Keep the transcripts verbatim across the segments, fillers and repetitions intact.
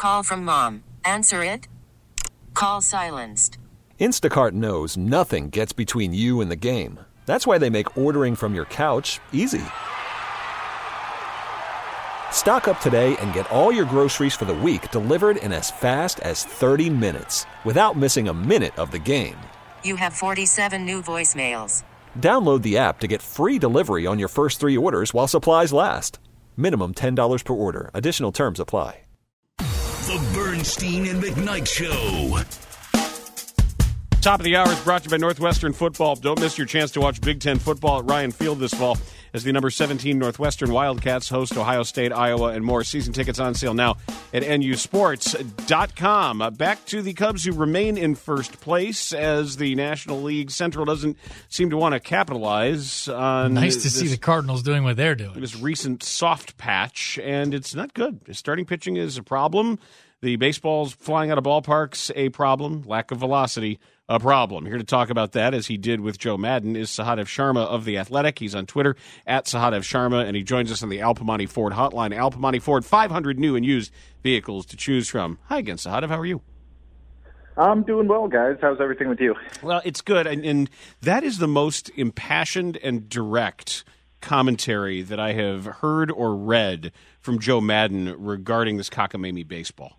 Call from mom. Answer it. Call silenced. Instacart knows nothing gets between you and the game. That's why they make ordering from your couch easy. Stock up today and get all your groceries for the week delivered in as fast as thirty minutes without missing a minute of the game. You have forty-seven new voicemails. Download the app to get free delivery on your first three orders while supplies last. Minimum ten dollars per order. Additional terms apply. The Bernstein and McKnight Show. Top of the hour is brought to you by Northwestern Football. Don't miss your chance to watch Big Ten football at Ryan Field this fall as the number seventeen Northwestern Wildcats host Ohio State, Iowa, and more. Season tickets on sale now at N U sports dot com. Uh, back to the Cubs, who remain in first place as the National League Central doesn't seem to want to capitalize on Nice to this, see the Cardinals doing what they're doing. This recent soft patch, and it's not good. Starting pitching is a problem. The baseball's flying out of ballparks, a problem. Lack of velocity, a problem. Here to talk about that, as he did with Joe Madden, is Sahadev Sharma of The Athletic. He's on Twitter, at Sahadev Sharma, and he joins us on the Al Piemonte Ford hotline. Al Piemonte Ford, five hundred new and used vehicles to choose from. Hi again, Sahadev. How are you? I'm doing well, guys. How's everything with you? Well, it's good, and, and that is the most impassioned and direct commentary that I have heard or read from Joe Madden regarding this cockamamie baseball.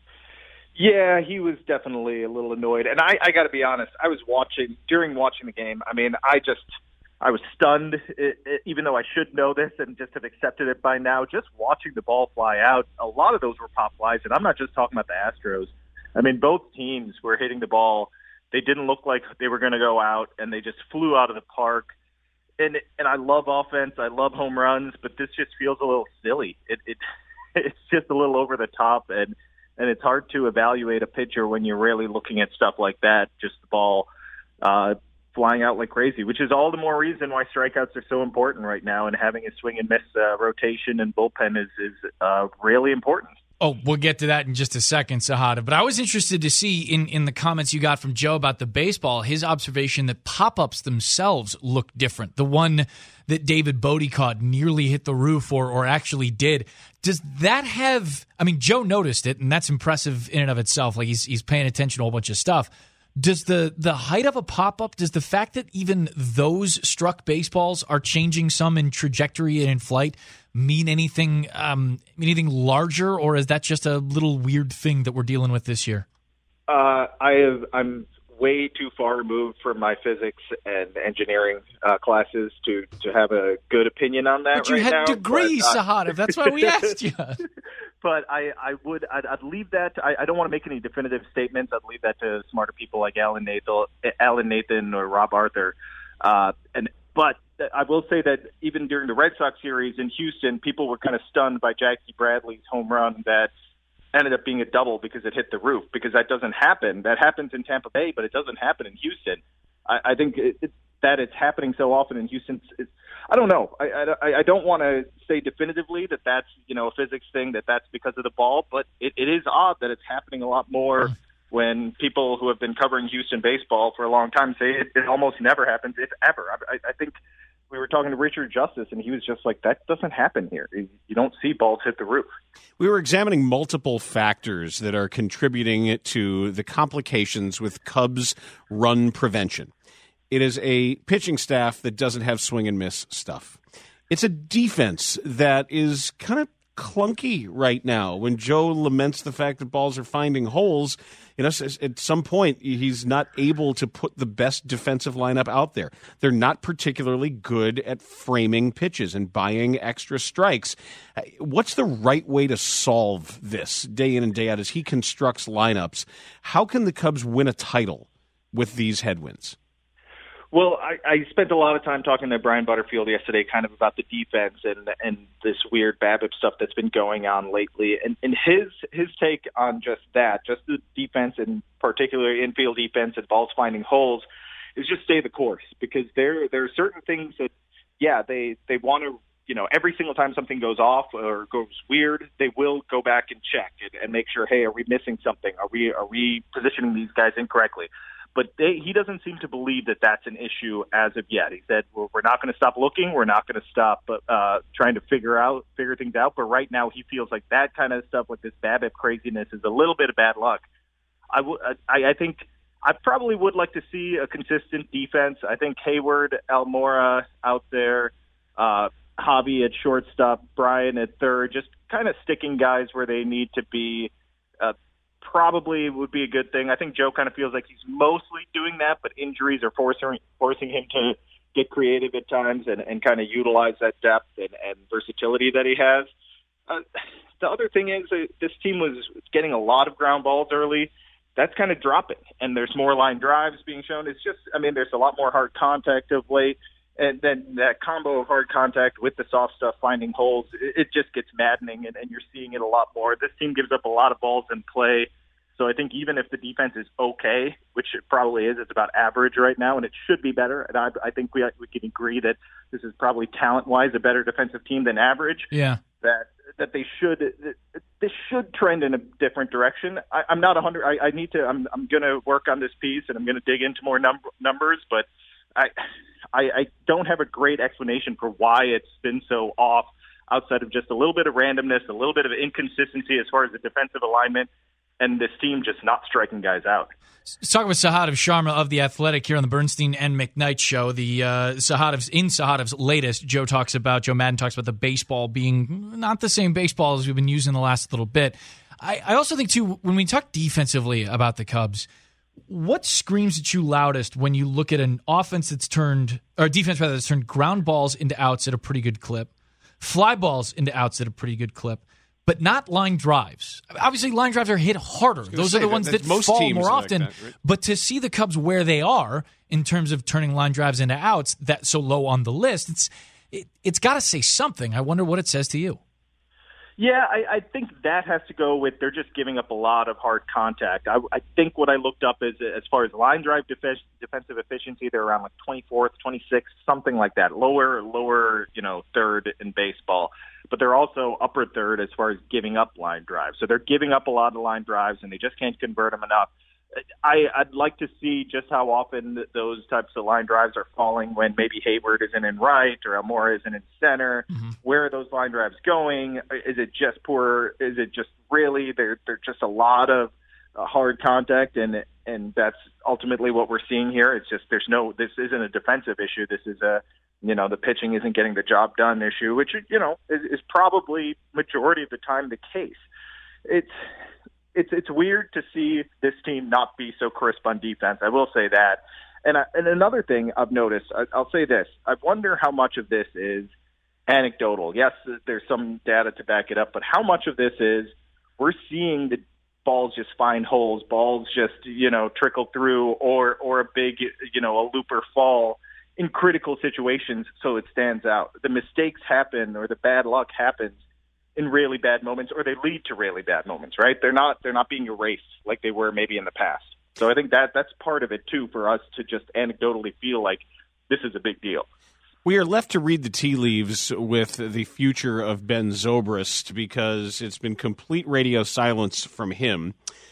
Yeah, he was definitely a little annoyed. And I, I got to be honest, I was watching, during watching the game, I mean, I just, I was stunned, it, it, even though I should know this and just have accepted it by now. Just watching the ball fly out, a lot of those were pop flies. And I'm not just talking about the Astros. I mean, both teams were hitting the ball. They didn't look like they were going to go out, and they just flew out of the park. And and I love offense. I love home runs, but this just feels a little silly. It, it It's just a little over the top, and And it's hard to evaluate a pitcher when you're really looking at stuff like that, just the ball uh, flying out like crazy, which is all the more reason why strikeouts are so important right now, and having a swing and miss uh, rotation and bullpen is, is uh, really important. Oh, we'll get to that in just a second, Sahada. But I was interested to see in, in the comments you got from Joe about the baseball, his observation that pop-ups themselves look different. The one that David Bodie caught nearly hit the roof or or actually did. Does that have – I mean, Joe noticed it, and that's impressive in and of itself. Like, he's he's paying attention to a whole bunch of stuff. Does the, the height of a pop-up, does the fact that even those struck baseballs are changing some in trajectory and in flight mean anything um, anything larger, or is that just a little weird thing that we're dealing with this year? Uh, I have, I'm way too far removed from my physics and engineering uh, classes to, to have a good opinion on that but you right had now. degrees, but, uh, Sahadev. That's why we asked you. But I, I would, I'd, I'd leave that. I, I don't want to make any definitive statements. I'd leave that to smarter people like Alan Nathan, Alan Nathan or Rob Arthur. Uh, and but I will say that even during the Red Sox series in Houston, people were kind of stunned by Jackie Bradley's home run that ended up being a double because it hit the roof. Because that doesn't happen. That happens in Tampa Bay, but it doesn't happen in Houston. I, I think it, it, that it's happening so often in Houston. It's, I don't know. I, I, I don't want to say definitively that that's, you know, a physics thing, that that's because of the ball, but it, it is odd that it's happening a lot more when people who have been covering Houston baseball for a long time say it, it almost never happens, if ever. I, I think we were talking to Richard Justice, and he was just like, that doesn't happen here. You don't see balls hit the roof. We were examining multiple factors that are contributing to the complications with Cubs run prevention. It is a pitching staff that doesn't have swing and miss stuff. It's a defense that is kind of clunky right now. When Joe laments the fact that balls are finding holes, you know, at some point he's not able to put the best defensive lineup out there. They're not particularly good at framing pitches and buying extra strikes. What's the right way to solve this day in and day out as he constructs lineups? How can the Cubs win a title with these headwinds? Well, I, I spent a lot of time talking to Brian Butterfield yesterday kind of about the defense and and this weird BABIP stuff that's been going on lately. And, and his his take on just that, just the defense and particularly infield defense and balls finding holes, is just stay the course. Because there there are certain things that, yeah, they, they want to, you know, every single time something goes off or goes weird, they will go back and check and, and make sure, hey, are we missing something? Are we are we positioning these guys incorrectly? But they, he doesn't seem to believe that that's an issue as of yet. He said, well, we're not going to stop looking. We're not going to stop uh, trying to figure out figure things out. But right now he feels like that kind of stuff, like this BABIP craziness, is a little bit of bad luck. I, w- I, I think I probably would like to see a consistent defense. I think Hayward, Almora out there, uh, Javi at shortstop, Brian at third, just kind of sticking guys where they need to be. Uh, probably would be a good thing. I think Joe kind of feels like he's mostly doing that, but injuries are forcing forcing him to get creative at times and, and kind of utilize that depth and, and versatility that he has. Uh, the other thing is uh, this team was getting a lot of ground balls early. That's kind of dropping, and there's more line drives being shown. It's just, I mean, there's a lot more hard contact of late, and then that combo of hard contact with the soft stuff finding holes, it, it just gets maddening, and, and you're seeing it a lot more. This team gives up a lot of balls in play. So I think even if the defense is okay, which it probably is, it's about average right now, and it should be better. And I, I think we we can agree that this is probably talent-wise a better defensive team than average. Yeah. That that they should that this should trend in a different direction. I, I'm not a hundred. I, I need to. I'm I'm going to work on this piece, and I'm going to dig into more num- numbers. But I, I I don't have a great explanation for why it's been so off, outside of just a little bit of randomness, a little bit of inconsistency as far as the defensive alignment, and this team just not striking guys out. Let's talk with Sahadev Sharma of The Athletic here on the Bernstein and McKnight Show. The uh, Sahadev's, in Sahadev's latest, Joe talks about, Joe Madden talks about the baseball being not the same baseball as we've been using the last little bit. I, I also think, too, when we talk defensively about the Cubs, what screams at you loudest when you look at an offense that's turned, or defense rather, that's turned ground balls into outs at a pretty good clip, fly balls into outs at a pretty good clip, but not line drives? Obviously, line drives are hit harder. Those say, are the ones that, that most fall teams more like often. that, right? But to see the Cubs where they are in terms of turning line drives into outs, that so low on the list, it's it, it's got to say something. I wonder what it says to you. Yeah, I, I think that has to go with they're just giving up a lot of hard contact. I, I think what I looked up is as far as line drive def- defensive efficiency, they're around like twenty-fourth, twenty-sixth, something like that. Lower, lower, you know, third in baseball. But they're also upper third as far as giving up line drives. So they're giving up a lot of line drives, and they just can't convert them enough. I, I'd like to see just how often those types of line drives are falling when maybe Hayward isn't in right or Almora isn't in center. Mm-hmm. Where are those line drives going? Is it just poor? Is it just really they're they're just a lot of uh, hard contact, and and that's ultimately what we're seeing here. It's just there's no this isn't a defensive issue. This is a you know the pitching isn't getting the job done issue, which you know is, is probably majority of the time the case. It's It's it's weird to see this team not be so crisp on defense. I will say that. And I, and another thing I've noticed, I, I'll say this. I wonder how much of this is anecdotal. Yes, there's some data to back it up, but how much of this is we're seeing the balls just find holes, balls just, you know, trickle through or or a big, you know, a looper fall in critical situations so it stands out. The mistakes happen or the bad luck happens in really bad moments, or they lead to really bad moments, right? They're not they're not being erased like they were maybe in the past. So I think that that's part of it too for us to just anecdotally feel like this is a big deal. We are left to read the tea leaves with the future of Ben Zobrist because it's been complete radio silence from him.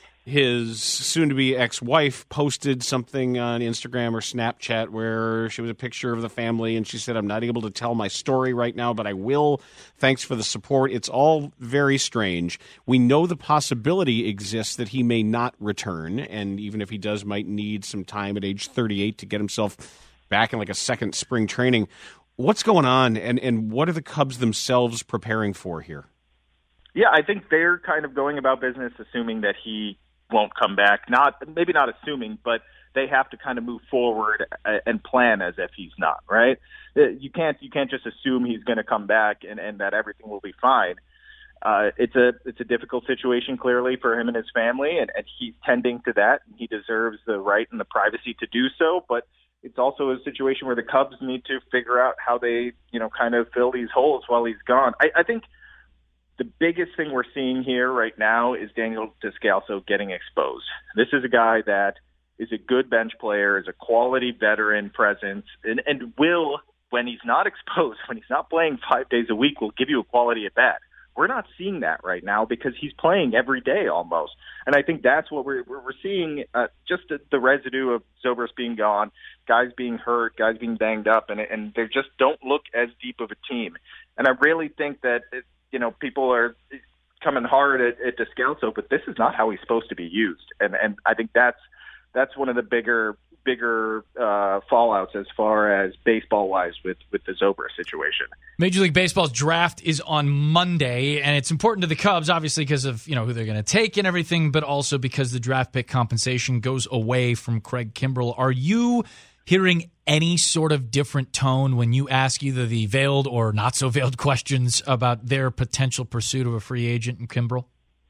His soon-to-be ex-wife posted something on Instagram or Snapchat where she was a picture of the family, and she said, I'm not able to tell my story right now, but I will. Thanks for the support. It's all very strange. We know the possibility exists that he may not return, and even if he does, might need some time at age thirty-eight to get himself back in like a second spring training. What's going on, and, and what are the Cubs themselves preparing for here? Yeah, I think they're kind of going about business assuming that he won't come back. Not maybe not assuming, but they have to kind of move forward and plan as if he's not, right? You can't you can't just assume he's going to come back and, and that everything will be fine. Uh, it's a it's a difficult situation clearly for him and his family, and, and he's tending to that. He deserves the right and the privacy to do so, but it's also a situation where the Cubs need to figure out how they, you know, kind of fill these holes while he's gone. I, I think the biggest thing we're seeing here right now is Daniel Descalso getting exposed. This is a guy that is a good bench player, is a quality veteran presence, and, and will, when he's not exposed, when he's not playing five days a week, will give you a quality at bat. We're not seeing that right now because he's playing every day almost. And I think that's what we're we're seeing, uh, just the, the residue of Zobrist being gone, guys being hurt, guys being banged up, and and they just don't look as deep of a team. And I really think that, it, you know, people are coming hard at, at Descalso, but this is not how he's supposed to be used. And and I think that's that's one of the bigger bigger uh, fallouts as far as baseball-wise with, with the Zobrist situation. Major League Baseball's draft is on Monday, and it's important to the Cubs, obviously, because of, you know, who they're going to take and everything, but also because the draft pick compensation goes away from Craig Kimbrell. Are you hearing any sort of different tone when you ask either the veiled or not-so-veiled questions about their potential pursuit of a free agent in Kimbrell?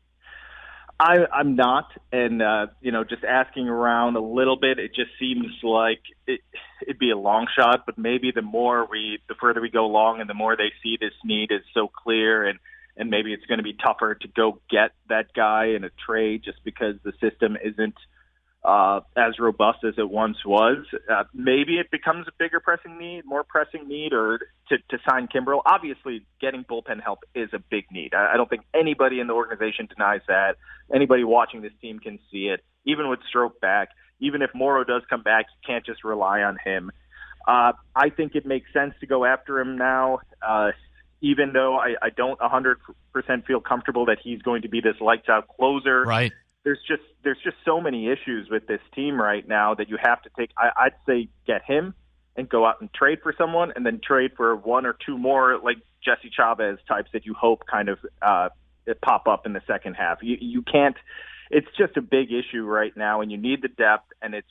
I, I'm not, and uh, you know, just asking around a little bit, it just seems like it, it'd be a long shot. But maybe the more we, the further we go along, and the more they see this need is so clear, and and maybe it's going to be tougher to go get that guy in a trade just because the system isn't uh, as robust as it once was. Uh, maybe it becomes a bigger pressing need, more pressing need, or to, to sign Kimbrell. Obviously, getting bullpen help is a big need. I, I don't think anybody in the organization denies that. Anybody watching this team can see it. Even with Stroke back, even if Morrow does come back, you can't just rely on him. Uh, I think it makes sense to go after him now, uh, even though I, I don't one hundred percent feel comfortable that he's going to be this lights-out closer. Right. There's just there's just so many issues with this team right now that you have to take. I, I'd say get him and go out and trade for someone, and then trade for one or two more like Jesse Chavez types that you hope kind of uh, pop up in the second half. You you can't. It's just a big issue right now, and you need the depth. And it's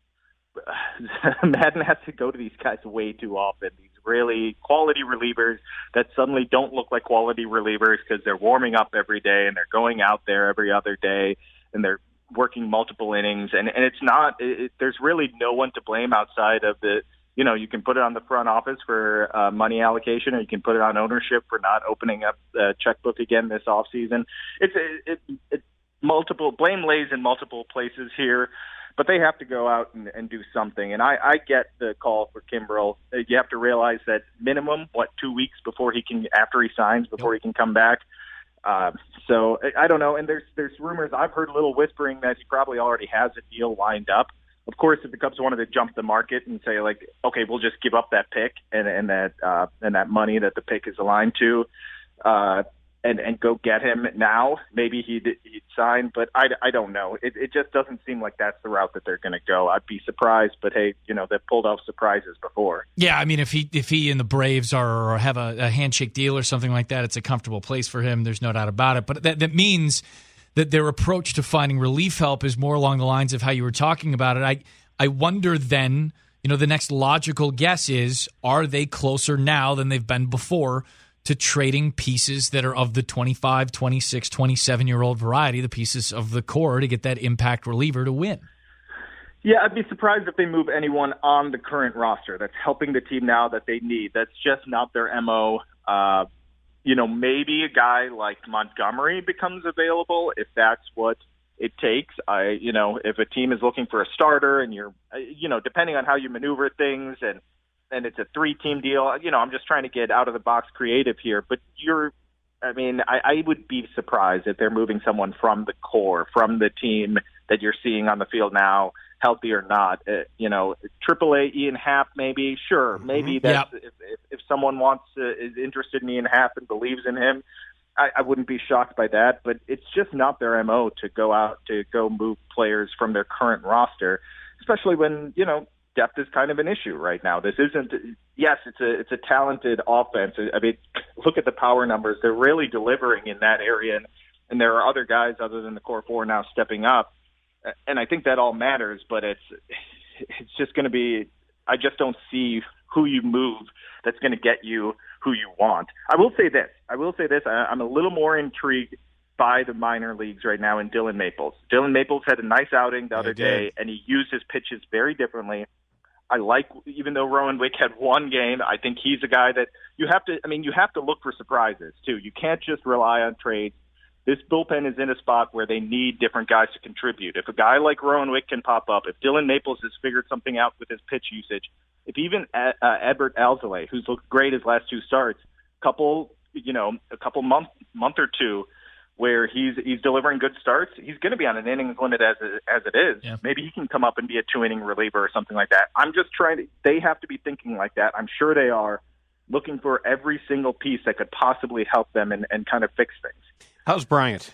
Madden has to go to these guys way too often. These really quality relievers that suddenly don't look like quality relievers because they're warming up every day and they're going out there every other day. And they're working multiple innings, and, and it's not, it, there's really no one to blame outside of the, you know, you can put it on the front office for uh, money allocation, or you can put it on ownership for not opening up the checkbook again this offseason. It's it, it, it, multiple, blame lays in multiple places here, but they have to go out and, and do something. And I, I get the call for Kimbrell. You have to realize that minimum, what, two weeks before he can, after he signs, before he can come back. Uh, so I don't know, and there's there's rumors. I've heard a little whispering that he probably already has a deal lined up. Of course, if the Cubs wanted to jump the market and say like, okay, we'll just give up that pick and and that uh, and that money that the pick is aligned to, uh, and and go get him now, maybe he'd he'd sign. But I, I don't know. It it just doesn't seem like that's the route that they're going to go. I'd be surprised, but hey, you know, they've pulled off surprises before. Yeah, I mean, if he if he and the Braves are or have a, a handshake deal or something like that, it's a comfortable place for him. There's no doubt about it. But that that means that their approach to finding relief help is more along the lines of how you were talking about it. I I wonder then, you know, the next logical guess is, are they closer now than they've been before to trading pieces that are of the twenty-five, twenty-six, twenty-seven-year-old variety, the pieces of the core to get that impact reliever to win? Yeah, I'd be surprised if they move anyone on the current roster that's helping the team now that they need. That's just not their M O. Uh, you know, maybe a guy like Montgomery becomes available if that's what it takes. I, you know, if a team is looking for a starter and you're, you know, depending on how you maneuver things and and it's a three-team deal, you know, I'm just trying to get out of the box creative here. But you're, I mean, I, I would be surprised if they're moving someone from the core, from the team that you're seeing on the field now, healthy or not. Uh, you know, Triple A Ian Happ, maybe, sure, maybe that's yep. if, if if someone wants uh, is interested in Ian Happ and believes in him, I, I wouldn't be shocked by that. But it's just not their M O to go out to go move players from their current roster, especially when, you know, depth is kind of an issue right now. This isn't, yes, it's a it's a talented offense. I mean, look at the power numbers. They're really delivering in that area, and, and there are other guys other than the core four now stepping up, and I think that all matters, but it's it's just going to be, I just don't see who you move that's going to get you who you want. I will say this. I will say this. I, I'm a little more intrigued by the minor leagues right now in Dylan Maples. Dylan Maples had a nice outing the other day, and he used his pitches very differently. I like, even though Rowan Wick had one game, I think he's a guy that you have to, I mean, you have to look for surprises, too. You can't just rely on trades. This bullpen is in a spot where they need different guys to contribute. If a guy like Rowan Wick can pop up, if Dylan Maples has figured something out with his pitch usage, if even uh, Edbert Alzolay, who's looked great his last two starts, couple you know, a couple month month or two where he's he's delivering good starts, he's going to be on an innings limit as it, as it is. Yeah. Maybe he can come up and be a two inning reliever or something like that. I'm just trying to. They have to be thinking like that. I'm sure they are looking for every single piece that could possibly help them and, and kind of fix things. How's Bryant?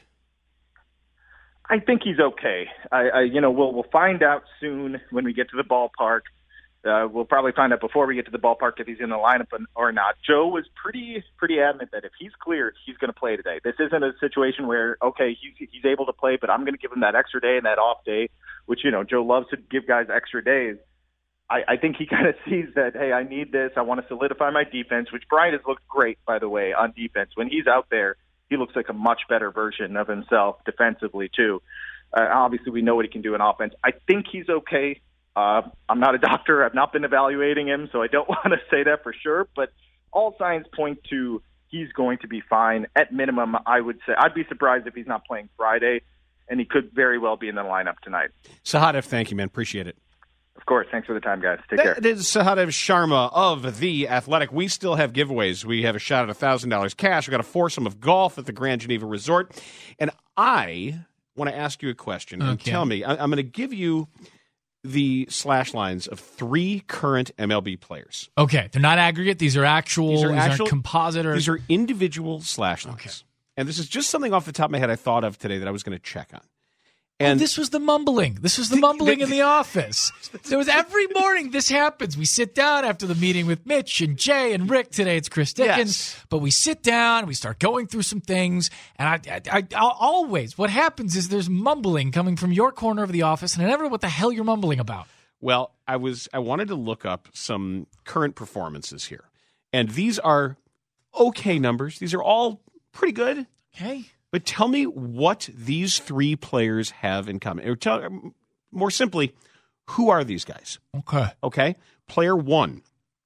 I think he's okay. I, I you know, we'll we'll find out soon when we get to the ballpark. Uh, we'll probably find out before we get to the ballpark if he's in the lineup or not. Joe was pretty pretty adamant that if he's cleared, he's going to play today. This isn't a situation where, okay, he's, he's able to play, but I'm going to give him that extra day and that off day, which, you know, Joe loves to give guys extra days. I, I think he kind of sees that, hey, I need this. I want to solidify my defense, which Bryant has looked great, by the way, on defense. When he's out there, he looks like a much better version of himself defensively, too. Uh, obviously, we know what he can do in offense. I think he's okay. Uh, I'm not a doctor. I've not been evaluating him, so I don't want to say that for sure. But all signs point to he's going to be fine. At minimum, I would say I'd be surprised if he's not playing Friday, and he could very well be in the lineup tonight. Sahadev, thank you, man. Appreciate it. Of course. Thanks for the time, guys. Take that care. It is Sahadev Sharma of The Athletic. We still have giveaways. We have a shot at one thousand dollars cash. We've got a foursome of golf at the Grand Geneva Resort. And I want to ask you a question. Okay. And tell me, I, I'm going to give you the slash lines of three current M L B players. Okay, they're not aggregate. These are actual. These are these actual aren't composite. Or... These are individual slash lines. Okay. And this is just something off the top of my head I thought of today that I was going to check on. And And oh, this was the mumbling. This was the, The- mumbling the- in the office. There was every morning this happens. We sit down after the meeting with Mitch and Jay and Rick. Today it's Chris Dickens. Yes. But we sit down, we start going through some things, and I, I, I I'll always what happens is there's mumbling coming from your corner of the office, and I never know what the hell you're mumbling about. Well, I was I wanted to look up some current performances here. And these are okay numbers. These are all pretty good. Okay. But tell me what these three players have in common. Or tell, more simply, who are these guys? Okay. Okay? Player one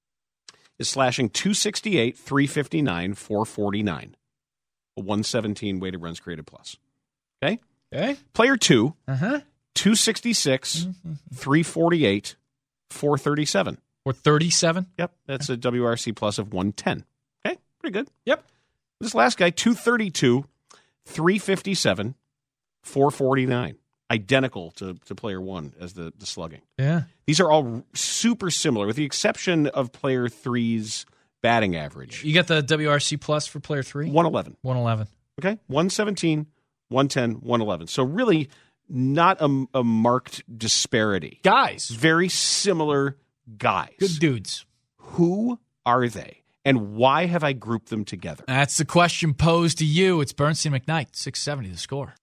is slashing two sixty-eight, three fifty-nine, four forty-nine. A one seventeen weighted runs created plus. Okay? Okay. Player two, Uh-huh. two sixty-six, three forty-eight, four thirty-seven. Or thirty-seven. Yep, that's a W R C plus of one ten. Okay, pretty good. Yep. This last guy, two thirty-two, three fifty-seven, four forty-nine. Identical to, to player one as the, the slugging. Yeah. These are all super similar, with the exception of player three's batting average. You got the W R C plus for player three? one eleven. one eleven. Okay, one seventeen, one ten, one eleven. So really not a, a marked disparity. Guys. Very similar guys. Good dudes. Who are they? And why have I grouped them together? That's the question posed to you. It's Bernstein McKnight, six seventy The Score.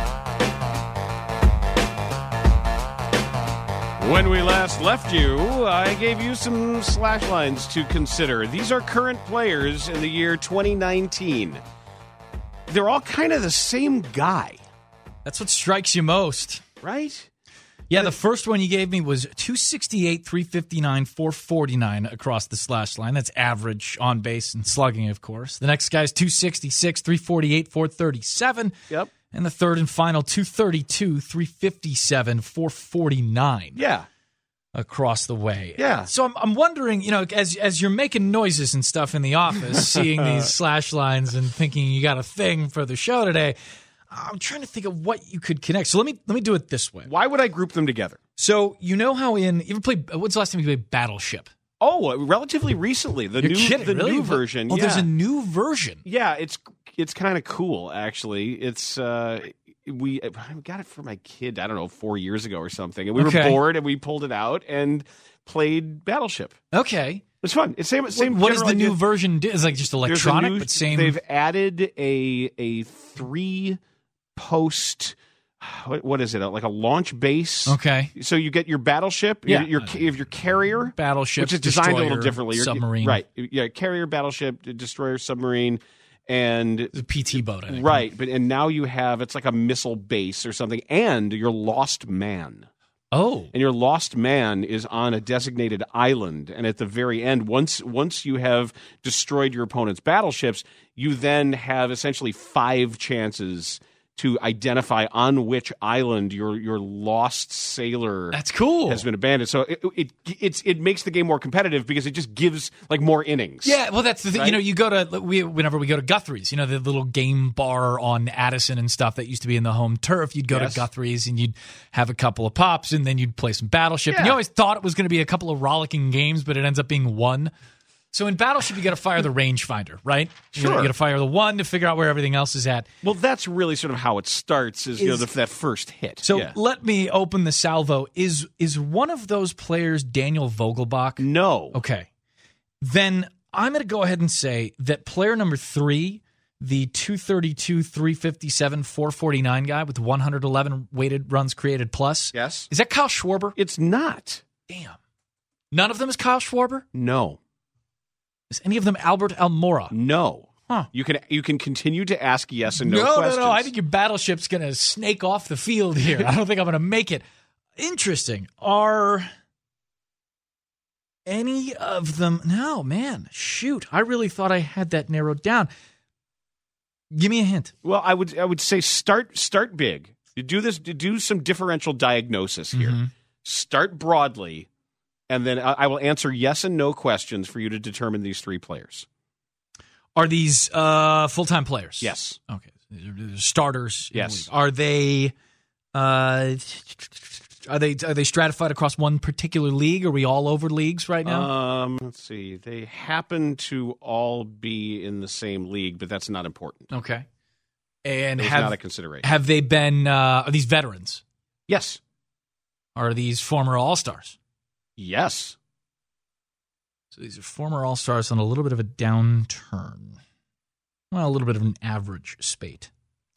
When we last left you, I gave you some slash lines to consider. These are current players in the year twenty nineteen. They're all kind of the same guy, That's what strikes you most. right? Yeah, the first one you gave me was two sixty-eight, three fifty-nine, four forty-nine across the slash line. That's average on base and slugging, of course. The next guy's two sixty-six, three forty-eight, four thirty-seven. Yep. And the third and final, two thirty-two, three fifty-seven, four forty-nine. Yeah. Across the way. Yeah. So I'm, I'm wondering, you know, as as you're making noises and stuff in the office, seeing these slash lines and thinking you got a thing for the show today, I'm trying to think of what you could connect. So let me let me do it this way. Why would I group them together? So you know how in you ever played? What's the last time you played Battleship? Oh, relatively recently. The You're new kidding, the really? new version. Oh, yeah. there's a new version. Yeah, it's it's kind of cool actually. It's uh we I got it for my kid, I don't know, four years ago or something. And we Okay. were bored and we pulled it out and played Battleship. Okay. It's fun. It's same same What, what does general the new idea. version do? Is it like just There's a electronic, new- but same. They've added a a three post. What, what is it? Like a launch base. Okay. So you get your battleship. Yeah. Your, your, you have your carrier. Battleship, which is designed a little destroyer, differently. Your- submarine. Right. Yeah. Carrier, battleship, destroyer, submarine, and It's a P T boat, I think. right. But and now you have it's like a missile base or something, and your lost man. Oh. And your lost man is on a designated island. And at the very end, once once you have destroyed your opponent's battleships, you then have essentially five chances to identify on which island your your lost sailor That's cool. has been abandoned. So it it it's, it makes the game more competitive because it just gives like more innings. Yeah, well, that's the thing. Right? You know, you go to we whenever we go to Guthrie's, you know, the little game bar on Addison and stuff that used to be in the home turf. You'd go Yes. to Guthrie's and you'd have a couple of pops, and then you'd play some Battleship. And Yeah. you always thought it was going to be a couple of rollicking games, but it ends up being one. So in Battleship, you got to fire the rangefinder, right? You Sure. got to fire the one to figure out where everything else is at. Well, that's really sort of how it starts. Is, you know Is- the, that first hit. So Yeah. let me open the salvo. Is is one of those players Daniel Vogelbach? no. Okay. Then I'm going to go ahead and say that player number three, the two thirty-two, three fifty-seven, four forty-nine guy with one hundred eleven weighted runs created plus. Yes. Is that Kyle Schwarber? It's not. Damn. None of them is Kyle Schwarber? No. Is any of them Albert Almora? No. Huh. You can you can continue to ask yes and no, no, questions. no, no. I think your battleship's going to snake off the field here. I don't think I'm going to make it. Interesting. Are any of them? No, man. Shoot. I really thought I had that narrowed down. Give me a hint. Well, I would I would say start start big. You do this. You do some differential diagnosis here. Mm-hmm. Start broadly, and then I, I will answer yes and no questions for you to determine these three players. Are these uh, full-time players? Yes. Okay. They're starters. in the Yes. league. Are they? Uh, are they? Are they stratified across one particular league? Are we all over leagues right now? Um. Let's see. They happen to all be in the same league, but that's not important. okay. And It's have not a consideration. have they been? Uh, are these veterans? Yes. Are these former All-Stars? Yes. So these are former All-Stars on a little bit of a downturn. Well, a little bit of an average spate.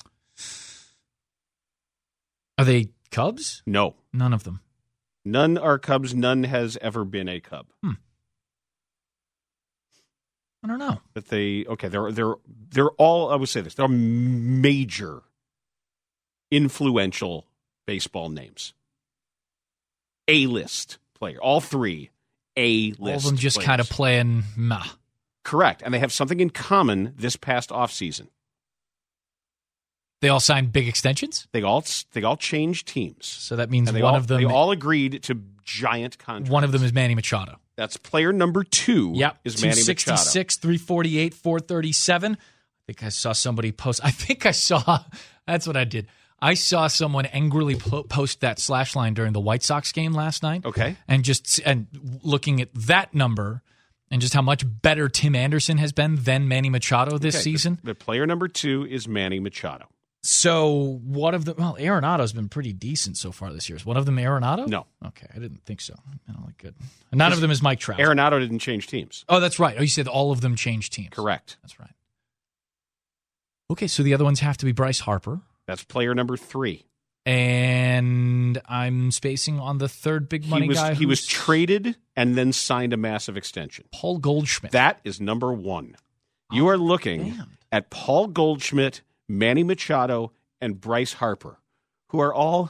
Are they Cubs? No. None of them. None are Cubs. None has ever been a Cub. I don't know. But they okay. They're they're they're all. I would say this. They're major, influential baseball names. A-list player. All three A-list. All of them just players. kind of playing meh. Correct, and they have something in common this past offseason. They all signed big extensions? They all they all changed teams. So that means And they one all, of them they all agreed to giant contracts. one of them is Manny Machado. That's player number two. Yep. is Manny Machado. two sixty-six, three forty-eight, four thirty-seven. I think I saw somebody post. I think I saw. That's what I did. I saw someone angrily po- post that slash line during the White Sox game last night. Okay. And just and looking at that number and just how much better Tim Anderson has been than Manny Machado this Okay, season. The, the player number two is Manny Machado. So one of them, well, Arenado's been pretty decent so far this year. Is one of them Arenado? No. Okay, I didn't think so. I don't like good. None of them is Mike Trout. Arenado didn't change teams. Oh, that's right. Oh, you said all of them changed teams. Correct. That's right. Okay, so the other ones have to be Bryce Harper. That's player number three. And I'm spacing on the third big money he was guy. he was who's traded and then signed a massive extension. Paul Goldschmidt. That is number one. You are looking damn. at Paul Goldschmidt, Manny Machado, and Bryce Harper, who are all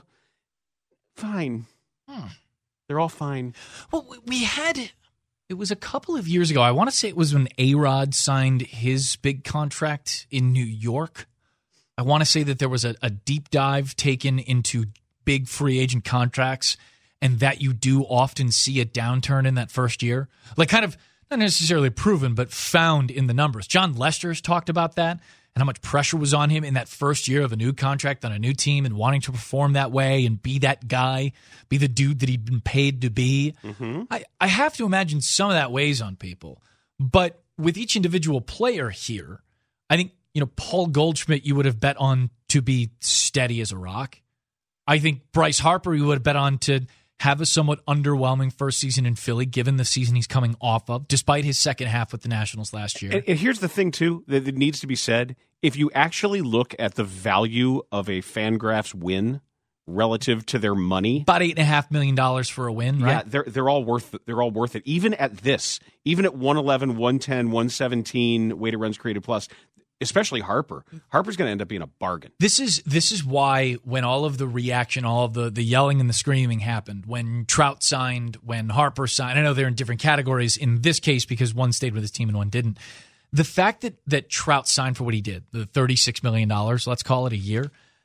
fine. Hmm. They're all fine. Well, we had. It was a couple of years ago. I want to say it was when A-Rod signed his big contract in New York. I want to say that there was a, a deep dive taken into big free agent contracts, and that you do often see a downturn in that first year. Like kind of not necessarily proven, but found in the numbers. John Lester's talked about that and how much pressure was on him in that first year of a new contract on a new team and wanting to perform that way and be that guy, be the dude that he'd been paid to be. Mm-hmm. I, I have to imagine some of that weighs on people. But with each individual player here, I think, you know, Paul Goldschmidt you would have bet on to be steady as a rock. I think Bryce Harper you would have bet on to have a somewhat underwhelming first season in Philly, given the season he's coming off of, despite his second half with the Nationals last year. And, and here's the thing, too, that, that needs to be said. If you actually look at the value of a Fangraphs win relative to their money, About eight and a half million dollars for a win, right? yeah, they're they're all worth they're all worth it. Even at this, even at one eleven, one ten, one seventeen weighted runs created plus, especially Harper. Harper's going to end up being a bargain. This is this is why when all of the reaction, all of the, the yelling and the screaming happened, when Trout signed, when Harper signed, I know they're in different categories in this case because one stayed with his team and one didn't. The fact that, that Trout signed for what he did, the thirty-six million dollars, let's call it a year,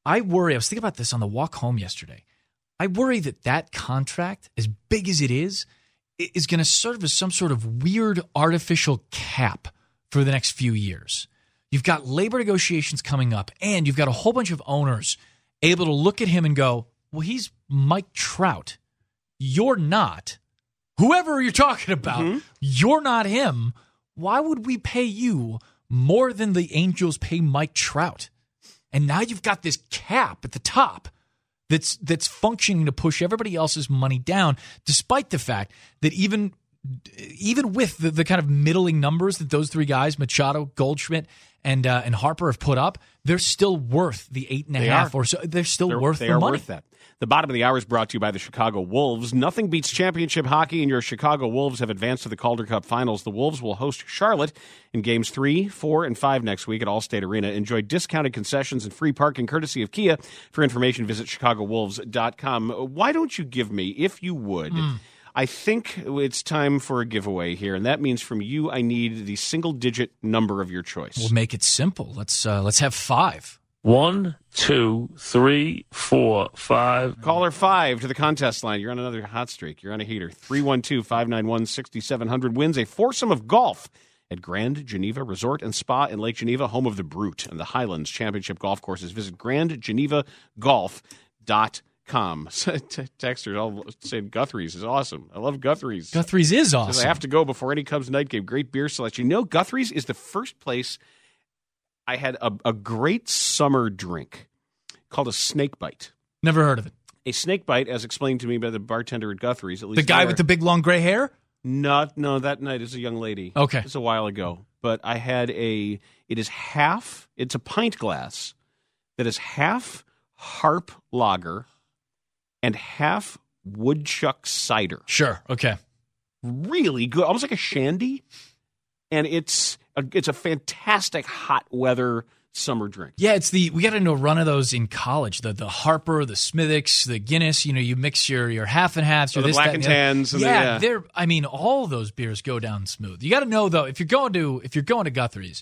I worry, I was thinking about this on the walk home yesterday. I worry that that contract, as big as it is, is going to serve as some sort of weird artificial cap for the next few years. You've got labor negotiations coming up, and you've got a whole bunch of owners able to look at him and go, well, he's Mike Trout. You're not. Whoever you're talking about, mm-hmm. you're not him. Why would we pay you more than the Angels pay Mike Trout? And now you've got this cap at the top that's that's functioning to push everybody else's money down, despite the fact that even even with the, the kind of middling numbers that those three guys, Machado, Goldschmidt, and uh, and Harper have put up, they're still worth the eight and a they half are. or so. They're still they're, worth they the are money. Worth that. The bottom of the hour is brought to you by the Chicago Wolves. Nothing beats championship hockey, and your Chicago Wolves have advanced to the Calder Cup Finals. The Wolves will host Charlotte in games three, four, and five next week at Allstate Arena. Enjoy discounted concessions and free parking courtesy of Kia. For information, visit chicago wolves dot com. Why don't you give me, if you would, mm. I think it's time for a giveaway here, and that means from you I need the single-digit number of your choice. We'll make it simple. Let's uh, let's have five. One, two, three, four, five. Caller five to the contest line. You're on another hot streak. You're on a heater. three one two, five nine one, six seven zero zero wins a foursome of golf at Grand Geneva Resort and Spa in Lake Geneva, home of the Brute and the Highlands Championship Golf Courses. Visit grand geneva golf dot com. Texters all saying Guthrie's is awesome. I love Guthrie's. Guthrie's is awesome. Says I have to go before any Cubs night game. Great beer selection. You know, Guthrie's is the first place I had a, a great summer drink called a snake bite. Never heard of it. A snake bite, as explained to me by the bartender at Guthrie's. At least the guy there. with the big long gray hair? No, no, that night is a young lady. Okay. It's a while ago. But I had a, it is half, it's a pint glass that is half Harp lager and half woodchuck cider. Sure, okay. Really good, almost like a shandy. And it's a, it's a fantastic hot weather summer drink. Yeah, it's the we got into a run of those in college. The the Harper, the Smithwick's, the Guinness. You know, you mix your your half and halves. Or the this, black that, and and tans. And yeah, the, yeah, they're. I mean, all of those beers go down smooth. You got to know though, if you're going to if you're going to Guthrie's,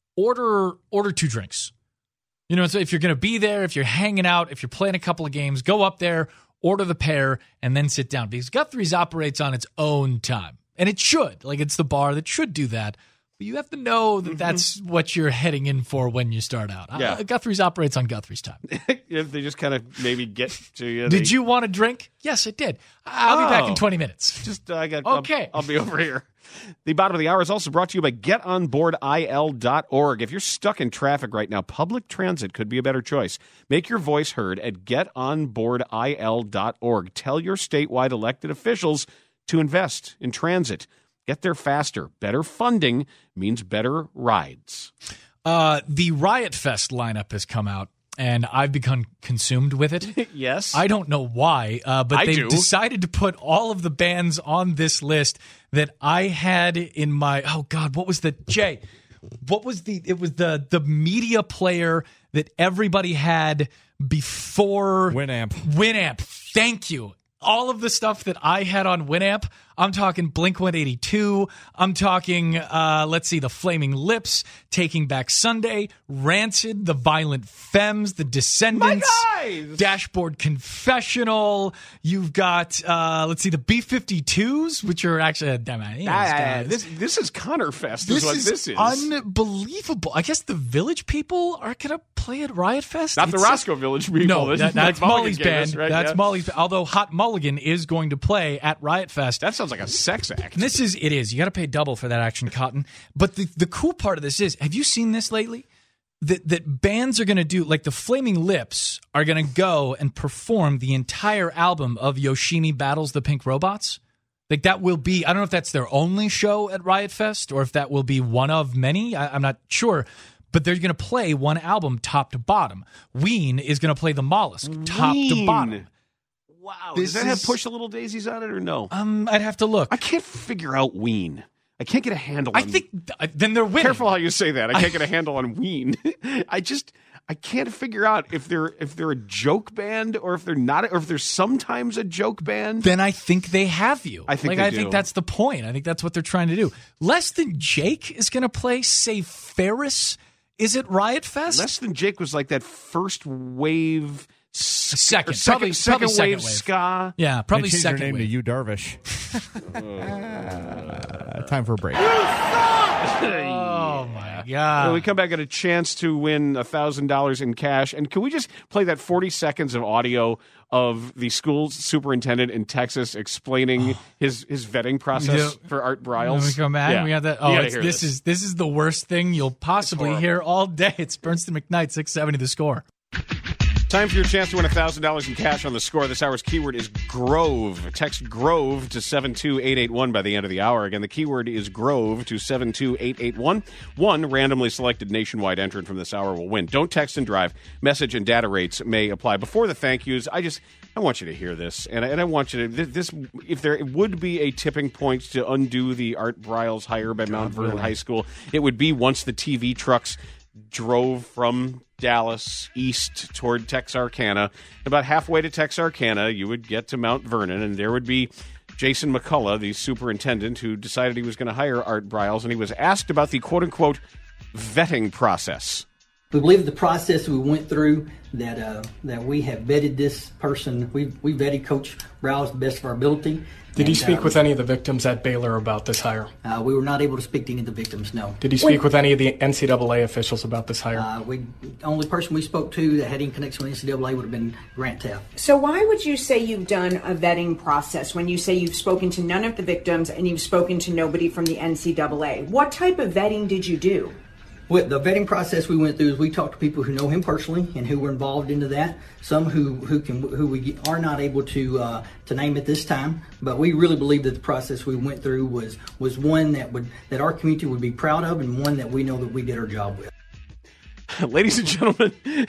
order order two drinks. You know, so if you're going to be there, if you're hanging out, if you're playing a couple of games, go up there, order the pair, and then sit down because Guthrie's operates on its own time. And it should. Like, it's the bar that should do that. But you have to know that mm-hmm. that's what you're heading in for when you start out. Yeah. Uh, Guthrie's operates on Guthrie's time. If they just kind of maybe get to you. Did they... you want a drink? Yes, I did. I'll oh. be back in twenty minutes. Just, uh, I got. Okay. I'll, I'll be over here. The bottom of the hour is also brought to you by get on board I L dot org. If you're stuck in traffic right now, public transit could be a better choice. Make your voice heard at get on board I L dot org. Tell your statewide elected officials to invest in transit. Get there faster. Better funding means better rides. Uh, the Riot Fest lineup has come out, and I've become consumed with it. Yes. I don't know why, uh, but I they've do. decided to put all of the bands on this list that I had in my, oh God, what was the, Jay, what was the, it was the the media player that everybody had before. Winamp. Winamp. Thank you. All of the stuff that I had on Winamp, I'm talking Blink one eighty-two, I'm talking, uh, let's see, The Flaming Lips, Taking Back Sunday, Rancid, The Violent Femmes, The Descendants, Dashboard Confessional, you've got, uh, let's see, the B fifty-twos, which are actually, damn it, ah, this, this is Connor Fest is this what is this is. Unbelievable. I guess the Village people are going to play at Riot Fest? Not it's the Roscoe a, Village people. No, that, that's like Molly's band. Us, right? That's yeah. Molly's band. Although Hot Mulligan is going to play at Riot Fest. That sounds like a sex act. And this is, it is. You got to pay double for that action, Cotton. But the, the cool part of this is, have you seen this lately? That that bands are going to do, like the Flaming Lips are going to go and perform the entire album of Yoshimi Battles the Pink Robots. Like that will be, I don't know if that's their only show at Riot Fest or if that will be one of many. I, I'm not sure. But they're going to play one album top to bottom. Ween is going to play the Mollusk top Ween. to bottom. Wow. This Does that is, have Push the Little Daisies on it or no? Um, I'd have to look. I can't figure out Ween. I can't get a handle I on... I think... Uh, then they're winning. Careful how you say that. I can't get a handle on Ween. I just... I can't figure out if they're if they're a joke band or if they're not, or if they're sometimes a joke band. Then I think they have you. I think like they I do. think that's the point. I think that's what they're trying to do. Less Than Jake is going to play. Say Ferris Is it Riot Fest? Less Than Jake was like that first wave. Ska, second, second, probably, second, probably second wave, wave ska. Yeah, probably they changed second their name wave. to You Darvish. uh, time for a break. Oh my God! When we come back, get a chance to win a thousand dollars in cash. And can we just play that forty seconds of audio of the school superintendent in Texas explaining his his vetting process Yeah. for Art Briles? When we come back, Yeah. we got that. You Oh, gotta it's, hear this, this. is this is the worst thing you'll possibly horrible. hear all day. It's Bernstein McKnight, six seventy The Score. Time for your chance to win one thousand dollars in cash on The Score. This hour's keyword is Grove. Text Grove to seven two eight eight one by the end of the hour. Again, the keyword is Grove to seven two eight eight one. One randomly selected nationwide entrant from this hour will win. Don't text and drive. Message and data rates may apply. Before the thank yous, I just I want you to hear this, and I, and I want you to this. If there would be a tipping point to undo the Art Briles hire by Mount Vernon High School, it would be once the T V trucks drove from Dallas east toward Texarkana. About halfway to Texarkana, you would get to Mount Vernon, and there would be Jason McCullough, the superintendent, who decided he was going to hire Art Briles, and he was asked about the quote-unquote vetting process. We believe the process we went through, that uh, that we have vetted this person. We we vetted Coach Briles to the best of our ability. Did he And, speak uh, with any of the victims at Baylor about this hire? Uh, we were not able to speak to any of the victims, no. Did he speak with any of the N C double A officials about this hire? Uh, we the only person we spoke to that had any connection with N C double A would have been Grant Teff. So why would you say you've done a vetting process when you say you've spoken to none of the victims and you've spoken to nobody from the N C double A? What type of vetting did you do? With the vetting process we went through is we talked to people who know him personally and who were involved into that. Some who who can who we are not able to uh, to name at this time, but we really believe that the process we went through was was one that would that our community would be proud of, and one that we know that we did our job with. Ladies and gentlemen,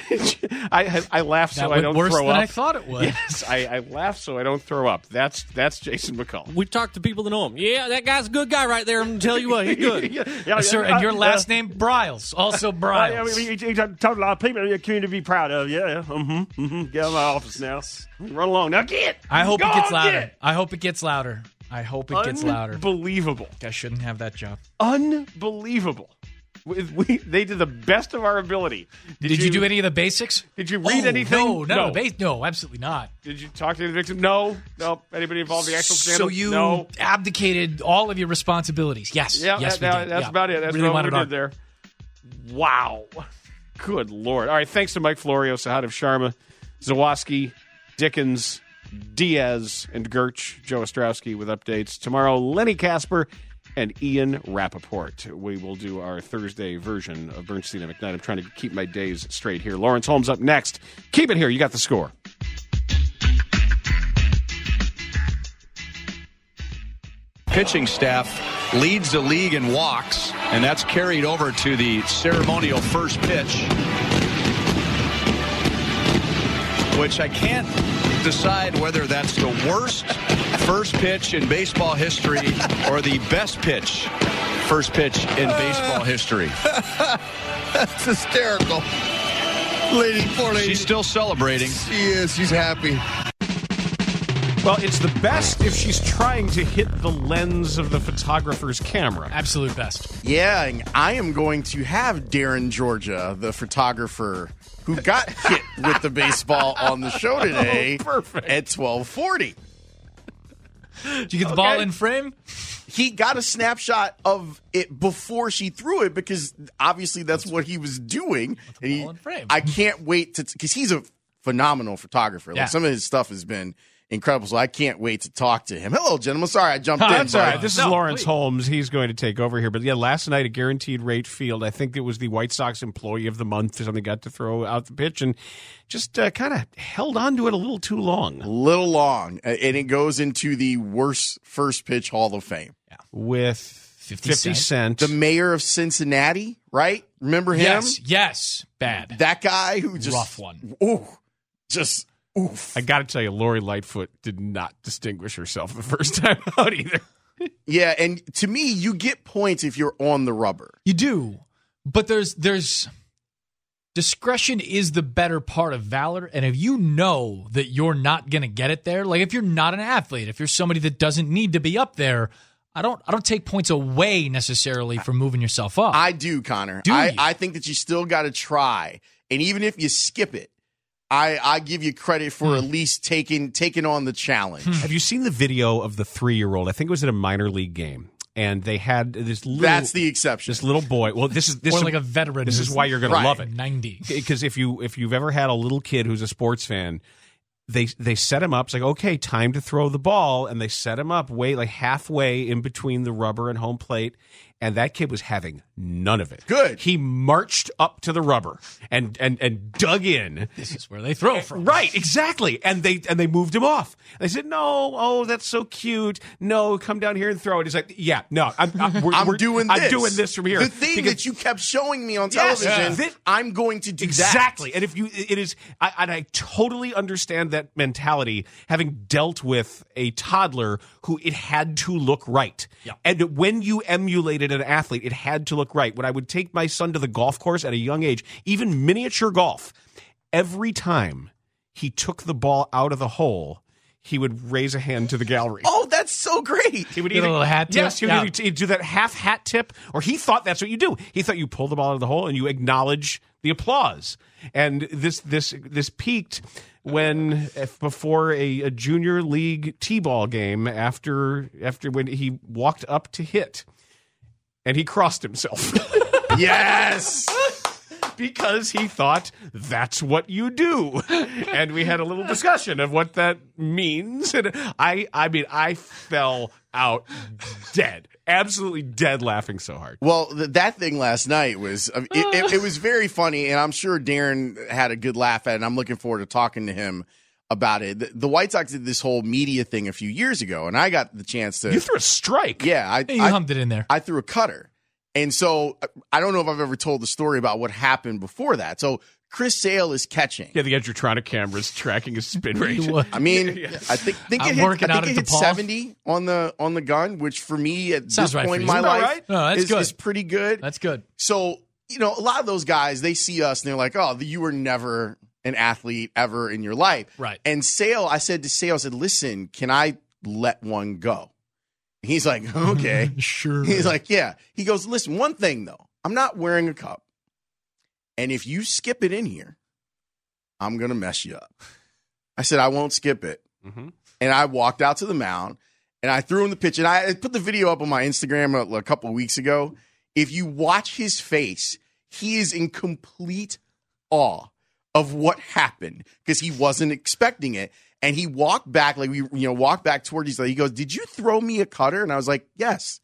I I laugh so That I went don't worse throw than up. I thought it would. Yes, I, I laugh so I don't throw up. That's that's Jason McCullough. We talked to people that know him. Yeah, that guy's a good guy right there. I'm going to tell you what, he's good. yeah, yeah, Sir, yeah, and your uh, last uh, name, Briles. Also Uh, Briles. yeah, we, we, we told a lot of people in your community to be proud of. Yeah, yeah. Mm-hmm. Mm-hmm. Get out of my office now. Run along. Now get. I hope Go it gets on, louder. get. I hope it gets louder. I hope it gets louder. Unbelievable. I shouldn't have that job. Unbelievable. We, we they did the best of our ability. Did, did you, you do any of the basics? Did you read oh, anything? No, none of the base. No, absolutely not. Did you talk to the victim? No. No. Anybody involved in the actual scandal? So you no. abdicated all of your responsibilities. Yes. Yeah, yes, that, we that, did. that's yeah. about it. That's really what we wanted did our- there. Wow. Good Lord. All right, thanks to Mike Florio, Sahadev Sharma, Zawoski, Dickens, Diaz, and Gerch, Joe Ostrowski with updates. Tomorrow, Lenny Casper and Ian Rappaport. We will do our Thursday version of Bernstein and McKnight. I'm trying to keep my days straight here. Lawrence Holmes up next. Keep it here. You got the score. Pitching staff leads the league in walks, and that's carried over to the ceremonial first pitch, which I can't decide whether that's the worst first pitch in baseball history or the best pitch first pitch in baseball history. That's hysterical. Lady, poor lady. She's still celebrating. She is. She's happy. Well, it's the best if she's trying to hit the lens of the photographer's camera. Absolute best. Yeah, and I am going to have Darren Georgia, the photographer who got hit with the baseball on the show today oh, perfect. at twelve forty. Did you get the okay. ball in frame? He got a snapshot of it before she threw it because obviously that's what he was doing. The and he, ball in frame. I can't wait to because he's a phenomenal photographer. Like yeah. some of his stuff has been incredible, so I can't wait to talk to him. Hello, gentlemen. Sorry I jumped Huh, in. That's all right. This No, is Lawrence please. Holmes. He's going to take over here. But yeah, last night at Guaranteed Rate Field, I think it was the White Sox Employee of the Month or something got to throw out the pitch and just uh, kind of held on to it a little too long. A little long, and it goes into the worst first pitch Hall of Fame. Yeah. With fifty, fifty cent. The mayor of Cincinnati, right? Remember him? Yes, yes. Bad. That guy who just rough one. Ooh, just oof. I got to tell you, Lori Lightfoot did not distinguish herself the first time out either. Yeah, and to me, you get points if you're on the rubber. You do, but there's there's discretion is the better part of valor, and if you know that you're not going to get it there, like if you're not an athlete, if you're somebody that doesn't need to be up there, I don't I don't take points away necessarily from moving yourself up. I do, Connor. Do I, you? I think that you still got to try. And even if you skip it, I, I give you credit for Hmm. at least taking taking on the challenge. Have you seen the video of the three-year-old? I think it was at a minor league game, and they had this little. That's the exception. This little boy. Well, this is this or is, like a veteran. This is why you're going to Right. love it. ninety. Because if you if you've ever had a little kid who's a sports fan, they they set him up. It's like, okay, time to throw the ball, and they set him up way like halfway in between the rubber and home plate. And that kid was having none of it. Good. He marched up to the rubber and and and dug in. This is where they throw from. Right, exactly. And they and they moved him off. They said, "No, oh, that's so cute. No, come down here and throw it." He's like, "Yeah, no, I'm I'm, we're, I'm we're- doing I'm this. doing this from here." The thing Because- that you kept showing me on Yes, television, that- I'm going to do exactly. that. And if you, it is, I, and I totally understand that mentality, having dealt with a toddler who it had to look right. Yeah. And when you emulated an athlete, it had to look right. When I would take my son to the golf course at a young age, even miniature golf, every time he took the ball out of the hole, he would raise a hand to the gallery. Oh, that's so great. He would Get a little hat tip? Yes, he would Yeah. either- he'd do that half hat tip, or he thought that's what you do. He thought you pull the ball out of the hole and you acknowledge the applause. And this this this peaked when if before a, a junior league t-ball game after after when he walked up to hit and he crossed himself. Yes. Because he thought that's what you do. And we had a little discussion of what that means. And I I mean, I fell out dead. Absolutely dead laughing so hard. Well, th- that thing last night was uh, it, it, it was very funny, and I'm sure Darren had a good laugh at it, and I'm looking forward to talking to him about it. The, the White Sox did this whole media thing a few years ago, and I got the chance to. You threw a strike. Yeah, I, You I hummed it in there. I threw a cutter. And so I don't know if I've ever told the story about what happened before that. So Chris Sale is catching. Yeah, the Edgertronic cameras tracking his spin rate. I mean, I think, think I'm it hit, working I out think it at hit DePaul. seventy on the on the gun, which for me at Sounds this right point in for my you. life Right? No, that's is, good. is pretty good. That's good. So, you know, a lot of those guys, they see us and they're like, oh, you were never an athlete ever in your life. Right. And Sale, I said to Sale, I said, listen, can I let one go? He's like, okay. Sure. He's like, yeah. He goes, listen, one thing though, I'm not wearing a cup. And if you skip it in here, I'm going to mess you up. I said, I won't skip it. Mm-hmm. And I walked out to the mound and I threw him the pitch. And I put the video up on my Instagram a, a couple of weeks ago. If you watch his face, he is in complete awe of what happened because he wasn't expecting it. And he walked back, like we, you know, walked back toward each other. He goes, did you throw me a cutter? And I was like, yes,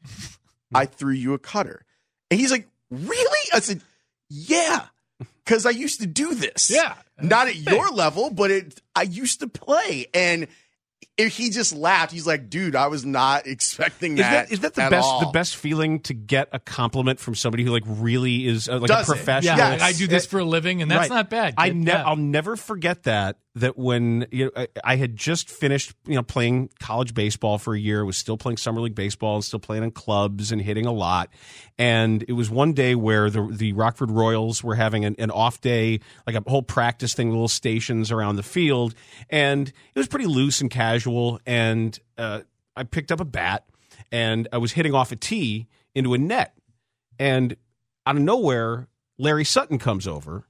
I threw you a cutter. And he's like, really? I said, yeah, because I used to do this. Yeah. Not at your level, but it, I used to play. And if he just laughed, he's like, dude, I was not expecting Is that. that is that the at best all. the best feeling to get a compliment from somebody who like really is uh, like Does a it? professional? Yeah, Yes. like, I do this for a living, and that's Right. not bad. I kid. ne- Yeah. I'll never forget that. That when you know, I, I had just finished, you know, playing college baseball for a year, was still playing summer league baseball, and still playing in clubs and hitting a lot. And it was one day where the the Rockford Royals were having an, an off day, like a whole practice thing, little stations around the field, and it was pretty loose and casual. And uh, I picked up a bat, and I was hitting off a tee into a net, and out of nowhere, Larry Sutton comes over,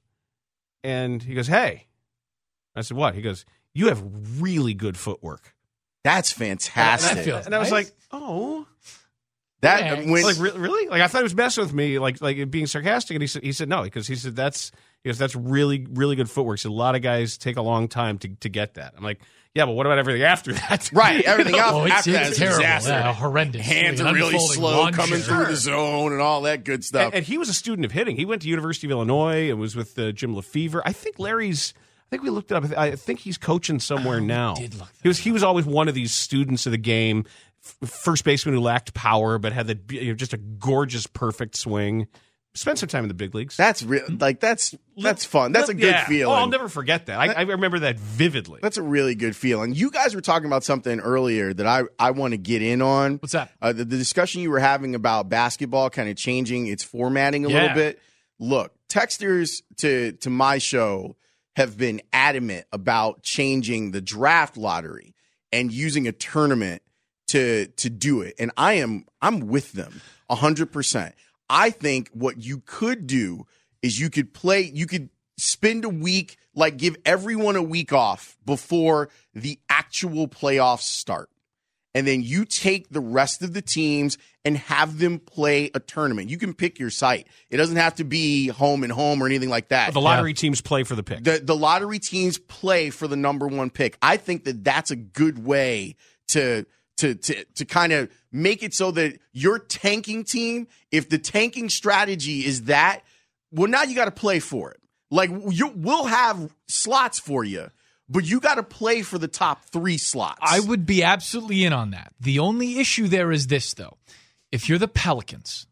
and he goes, "Hey." I said, what? He goes, you have really good footwork. That's fantastic. That feels And I was nice. like, oh. That Thanks. when, Like, re- really? Like, I thought he was messing with me, like, like being sarcastic. And he said, he said no, because he said, that's, he goes, that's really, really good footwork. So a lot of guys take a long time to, to get that. I'm like, yeah, but what about everything after that? right, everything else Oh, it's, after that it's is terrible. disaster. Yeah, horrendous. Hands Like are really unfolding slow lawn coming chair. through the zone and all that good stuff. And, and he was a student of hitting. He went to University of Illinois and was with uh, Jim Lefevre. I think Larry's. I think we looked it up. I think he's coaching somewhere Oh, now. did look that he was. He was always one of these students of the game, f- first baseman who lacked power but had the, you know, just a gorgeous, perfect swing. Spent some time in the big leagues. That's real. Like that's that's fun. That's a good Yeah. feeling. Oh, I'll never forget that. I, I remember that vividly. That's a really good feeling. You guys were talking about something earlier that I, I want to get in on. What's that? Uh, the, the discussion you were having about basketball kind of changing its formatting a Yeah. little bit. Look, texters to to my show have been adamant about changing the draft lottery and using a tournament to to do it. And I am I'm with them one hundred percent. I think what you could do is you could play, you could spend a week, like give everyone a week off before the actual playoffs start. And then you take the rest of the teams and have them play a tournament. You can pick your site. It doesn't have to be home and home or anything like that. The lottery yeah. teams play for the pick. The, the lottery teams play for the number one pick. I think that that's a good way to to to to kind of make it so that your tanking team, if the tanking strategy is that, well, now you got to play for it. Like you, we'll have slots for you, but you got to play for the top three slots. I would be absolutely in on that. The only issue there is this, though. If you're the Pelicans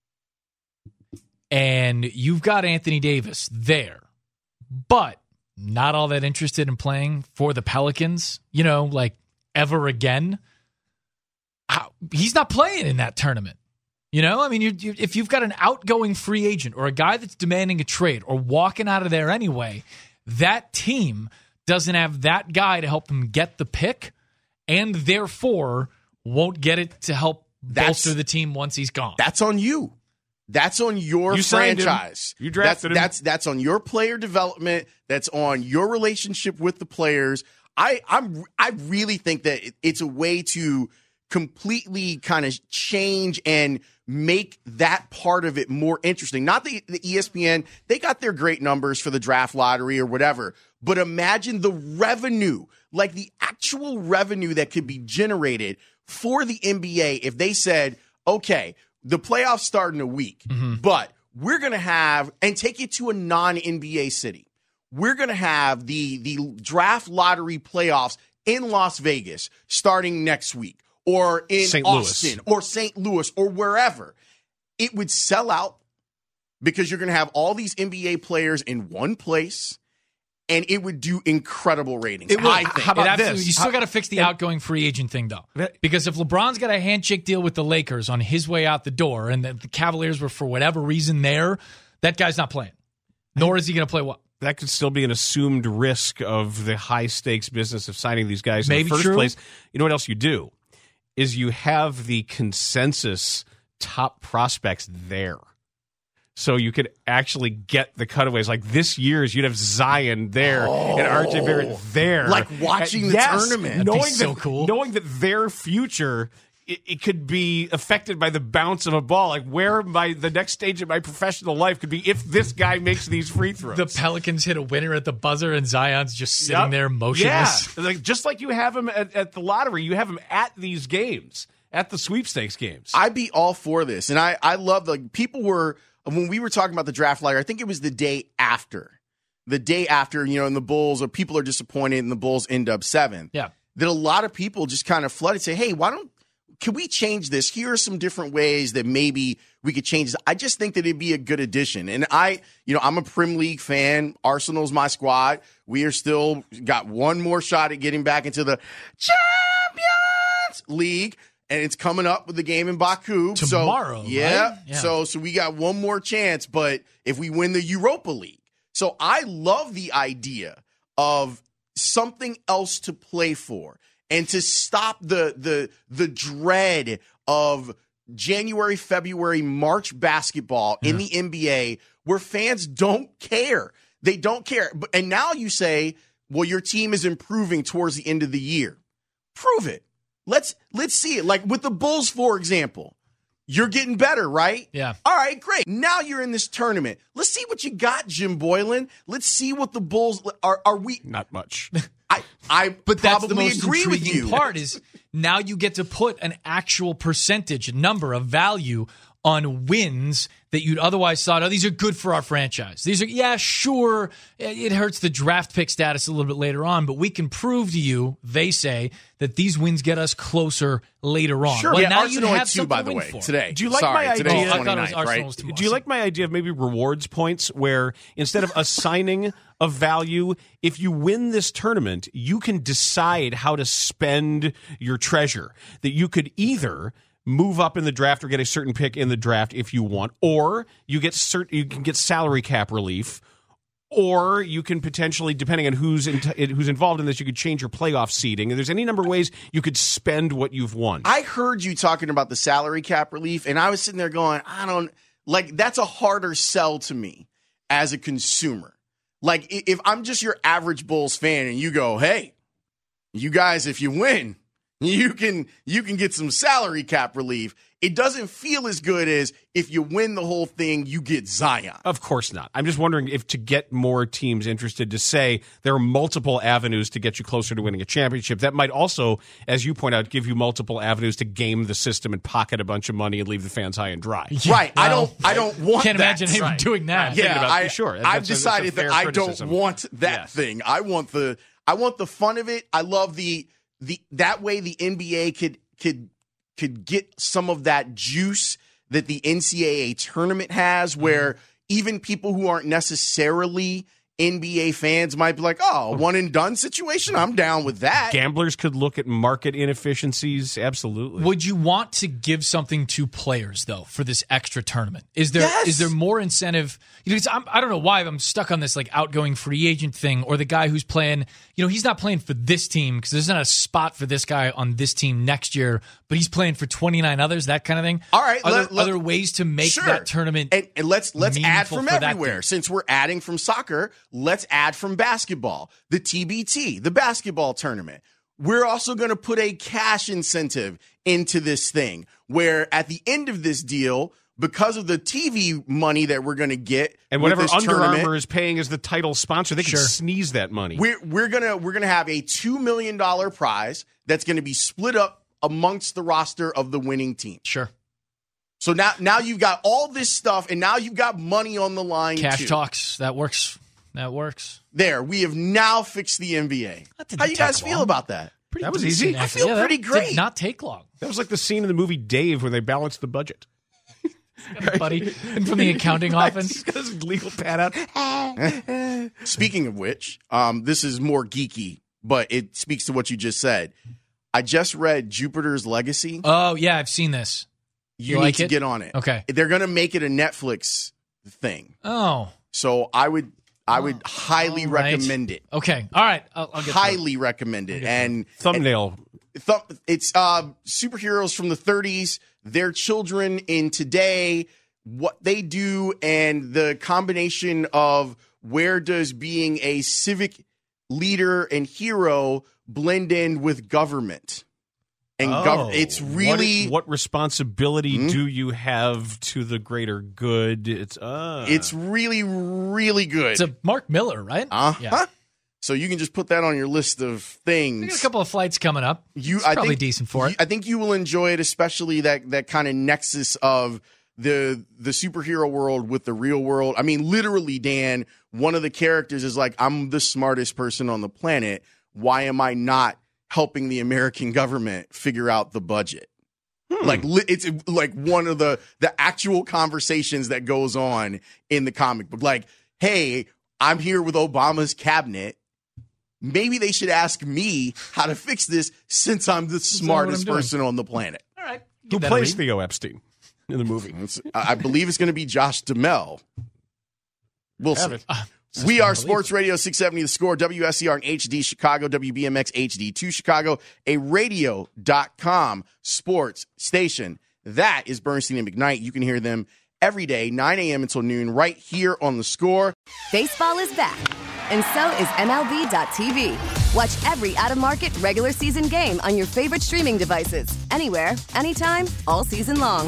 and you've got Anthony Davis there, but not all that interested in playing for the Pelicans, you know, like ever again, he's not playing in that tournament. You know, I mean, you, you, if you've got an outgoing free agent or a guy that's demanding a trade or walking out of there anyway, that team doesn't have that guy to help them get the pick and therefore won't get it to help that's, bolster the team once he's gone. That's on you. That's on your you franchise. You drafted that's, him. That's that's on your player development. That's on your relationship with the players. I I'm I really think that it, it's a way to completely kind of change and make that part of it more interesting. Not the, the E S P N, they got their great numbers for the draft lottery or whatever, but imagine the revenue, like the actual revenue that could be generated for the N B A if they said, okay, the playoffs start in a week, mm-hmm. but we're going to have, and take it to a non-N B A city, we're going to have the, the draft lottery playoffs in Las Vegas starting next week. Or in Saint Austin Louis. or Saint Louis or wherever, it would sell out because you're going to have all these N B A players in one place, and it would do incredible ratings. It will, I think. How about this? You still How, got to fix the outgoing free agent thing, though. Because if LeBron's got a handshake deal with the Lakers on his way out the door, and the, the Cavaliers were for whatever reason there, that guy's not playing. Nor is he going to play what? That could still be an assumed risk of the high-stakes business of signing these guys Maybe in the first true. place. You know what else you do? Is you have the consensus top prospects there. So you could actually get the cutaways. Like this year's, you'd have Zion there oh, and R J Barrett there. Like watching and, the yes, tournament. Knowing That'd be so that, cool. Knowing that their future, it, it could be affected by the bounce of a ball. Like where my the next stage of my professional life could be if this guy makes these free throws. The Pelicans hit a winner at the buzzer and Zion's just sitting Yep. there motionless. Yeah. Like, just like you have him at, at the lottery, you have him at these games, at the sweepstakes games. I'd be all for this. And I, I love, like, people were, when we were talking about the draft lottery, I think it was the day after. The day after, you know, and the Bulls, or people are disappointed and the Bulls end up seventh. Yeah. That a lot of people just kind of flooded, say, hey, why don't, can we change this? Here are some different ways that maybe we could change this. I just think that it'd be a good addition. And I, you know, I'm a Prim League fan. Arsenal's my squad. We are still got one more shot at getting back into the Champions League. And it's coming up with the game in Baku. Tomorrow, so, yeah, right? Yeah. So, so we got one more chance, but if we win the Europa League. So I love the idea of something else to play for. And to stop the the the dread of January, February, March basketball yeah. in the N B A where fans don't care. They don't care. And now you say, well, your team is improving towards the end of the year. Prove it. Let's let's see it. Like with the Bulls, for example. You're getting better, right? Yeah. All right, great. Now you're in this tournament. Let's see what you got, Jim Boylan. Let's see what the Bulls are. Are we? Not much. I, I but that's the probably most agree with intriguing you. part is now you get to put an actual percentage, a number, of value on wins that you'd otherwise thought, oh, these are good for our franchise. These are, yeah, sure, it hurts the draft pick status a little bit later on, but we can prove to you, they say, that these wins get us closer later on. Sure. Well, yeah, now Arsenal you had have two, something by to the win way, for. today. Do you like Sorry, my idea? today's Oh, I thought it was twenty-ninth, Arsenal right? was Do you tomorrow. like my idea of maybe rewards points where instead of assigning a value, if you win this tournament, you can decide how to spend your treasure? That you could either move up in the draft or get a certain pick in the draft if you want, or you get cert- you can get salary cap relief, Or you can potentially, depending on who's in, who's involved in this, you could change your playoff seeding. And there's any number of ways you could spend what you've won. I heard you talking about the salary cap relief, and I was sitting there going, I don't, like, that's a harder sell to me as a consumer. Like, if I'm just your average Bulls fan and you go, hey, you guys, if you win, you can you can get some salary cap relief. It doesn't feel as good as if you win the whole thing, you get Zion. Of course not. I'm just wondering if to get more teams interested to say there are multiple avenues to get you closer to winning a championship, that might also, as you point out, give you multiple avenues to game the system and pocket a bunch of money and leave the fans high and dry. Right. I don't I don't want Can't that. imagine him Right. doing that. Yeah, about, I, sure. That's I've a- decided that's a fair that I criticism. don't want that Yes. thing. I want the I want the fun of it. I love the the that way the N B A could could could get some of that juice that the N C double A tournament has, where even people who aren't necessarily N B A fans might be like, oh, one and done situation. I'm down with that. Gamblers could look at market inefficiencies. Absolutely. Would you want to give something to players though for this extra tournament? Is there is Yes. there more incentive? You know, 'cause I'm, I don't know why I'm stuck on this like outgoing free agent thing, or the guy who's playing. You know, he's not playing for this team because there's not a spot for this guy on this team next year, but he's playing for twenty-nine others. That kind of thing. All right, Are let- there let- other ways to make Sure. that tournament? And, and let's let's add meaningful from for that everywhere. team? Since we're adding from soccer, let's add from basketball. The T B T, the basketball tournament. We're also going to put a cash incentive into this thing where at the end of this deal, because of the T V money that we're going to get and with whatever this Under tournament, Armour is paying as the title sponsor, they Sure. can sneeze that money. we're we're gonna we're gonna have a two million dollar prize that's going to be split up amongst the roster of the winning team. Sure. So now now you've got all this stuff, and now you've got money on the line. Cash too. talks. That works. That works. There, we have now fixed the N B A. That didn't How you guys take feel long. about that? Pretty That was decent, easy. I actually. feel Yeah, that pretty great. Did not take long, That was like the scene in the movie Dave where they balanced the budget. buddy. And from the accounting office. He's got his legal pad out. Speaking of which, um, this is more geeky, but it speaks to what you just said. I just read Jupiter's Legacy. Oh yeah, I've seen this. You, You need like to it? get on it. Okay. They're going to make it a Netflix thing. Oh. So I would I would highly all right. recommend it. Okay. All right. I'll, I'll get to it. Highly recommend it. And Thumbnail. th- it's uh, superheroes from the thirties, their children in today, what they do, and the combination of where does being a civic leader and hero blend in with government. And Oh, gov- it's really what, what responsibility Hmm? do you have to the greater good? It's uh it's really really good. It's a Mark Miller, right? Uh-huh. Yeah. So you can just put that on your list of things. We got a couple of flights coming up. You, It's I probably think, decent for it. I think you will enjoy it, especially that that kind of nexus of the the superhero world with the real world. I mean, literally, Dan, one of the characters is like, "I'm the smartest person on the planet. Why am I not helping the American government figure out the budget?" Hmm. Like li- it's like one of the the actual conversations that goes on in the comic book. Like, hey, I'm here with Obama's cabinet. Maybe they should ask me how to fix this since I'm the what smartest I'm doing. person on the planet. All right. Who Give that a plays read. Theo Epstein in the movie? It's- I I believe it's going to be Josh Duhamel. We'll Have see. it. Ah, We are unbelievable. Sports Radio six seventy The Score, W S C R in H D Chicago, W B M X H D two Chicago, a radio dot com sports station. That is Bernstein and McKnight. You can hear them every day, nine a.m. until noon, right here on The Score. Baseball is back, and so is M L B dot T V. Watch every out-of-market regular season game on your favorite streaming devices, anywhere, anytime, all season long.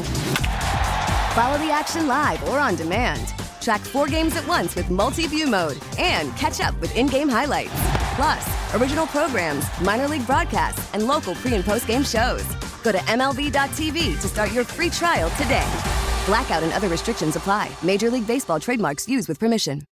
Follow the action live or on demand. Track four games at once with multi-view mode and catch up with in-game highlights. Plus, original programs, minor league broadcasts, and local pre- and post-game shows. Go to M L B dot T V to start your free trial today. Blackout and other restrictions apply. Major League Baseball trademarks used with permission.